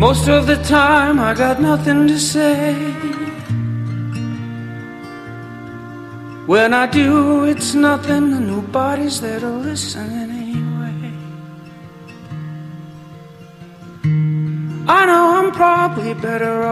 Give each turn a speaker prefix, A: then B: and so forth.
A: Most of the time I got nothing to say. When I do, it's nothing, and nobody's there to listen anyway. I know I'm probably better off